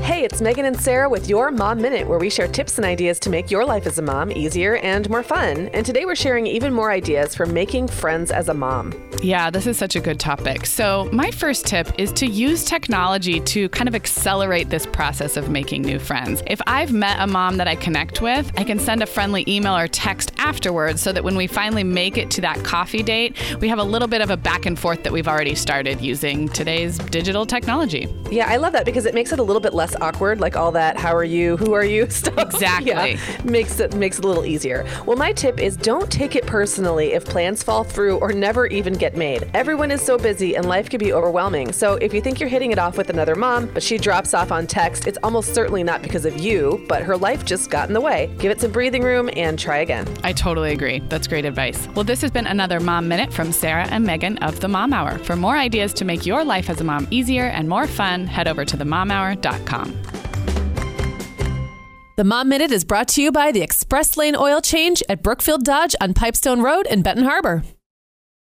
Hey, it's Megan and Sarah with your Mom Minute, where we share tips and ideas to make your life as a mom easier and more fun. And today we're sharing even more ideas for making friends as a mom. Yeah, this is such a good topic. So my first tip is to use technology to kind of accelerate this process of making new friends. If I've met a mom that I connect with, I can send a friendly email or text afterwards so that when we finally make it to that coffee date, we have a little bit of a back and forth that we've already started using today's digital technology. Yeah, I love that because it makes it a little bit less awkward, like all that how are you, who are you stuff. Exactly. Yeah, makes it a little easier. Well, my tip is don't take it personally if plans fall through or never even get made. Everyone is so busy and life can be overwhelming. So if you think you're hitting it off with another mom, but she drops off on text, it's almost certainly not because of you, but her life just got in the way. Give it some breathing room and try again. I totally agree. That's great advice. Well, this has been another Mom Minute from Sarah and Megan of The Mom Hour. For more ideas to make your life as a mom easier and more fun, head over to themomhour.com. The Mom Minute is brought to you by the Express Lane Oil Change at Brookfield Dodge on Pipestone Road in Benton Harbor.